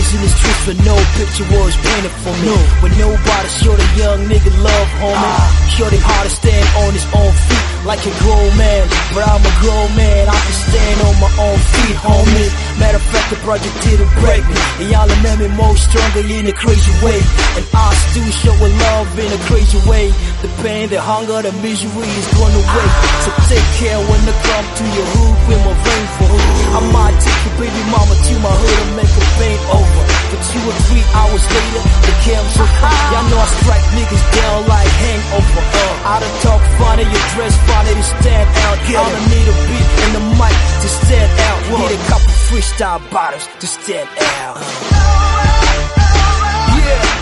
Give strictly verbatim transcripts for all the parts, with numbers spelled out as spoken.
in the streets but no picture was painted for me. When nobody showed a young nigga love, homie. Shorty hard to stand on his own feet like a grown man, but I'm a grown man, I can stand on my own feet, homie. Matter of fact, the project didn't break me, and y'all made me more stronger in a crazy way. And I still show love in a crazy way. The pain, the hunger, the misery is going away. So take care when I come to your hood with my rainfall. I might take your baby mama to my hood and make her paint over. But two or three hours later, the cam's so high. Y'all know I strike niggas down like hangover. Uh, I done talk funny, you dress funny to stand out. I don't need a beat and the mic to stand out. Need a couple freestyle bottles to stand out. Yeah.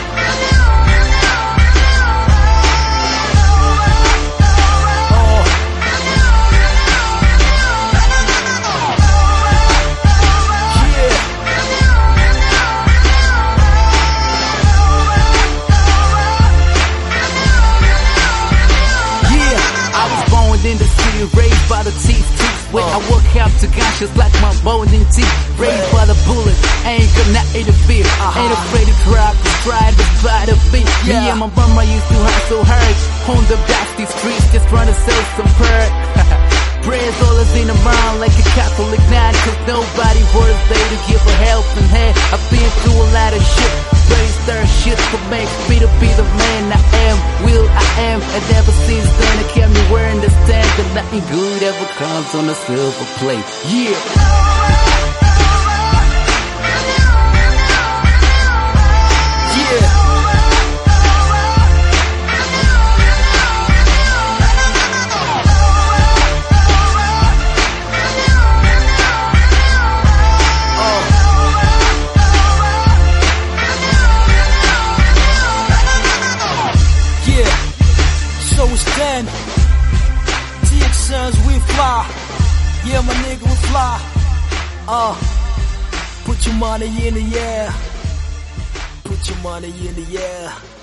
In the city, raised by the teeth, teeth. When uh. I walk out to conscious like my bowling teeth. Raised by the bullet, ain't gonna interfere. Uh-huh. Ain't afraid to try, to try to fight the beat. Yeah. Me and my mama used to hustle hard on the dusty streets, just trying to sell some perk. Prayers all is in the mind like a Catholic night, cause nobody was there to give a helping hand. I've been through a lot of shit, very stir shit to make me to be the man I am, will I am. And ever since then it kept me wearing the stand that nothing good ever comes on a silver plate. Yeah. So it's then T X Sons, we fly. Yeah, my nigga, we fly. Uh, put your money in the air. Put your money in the air.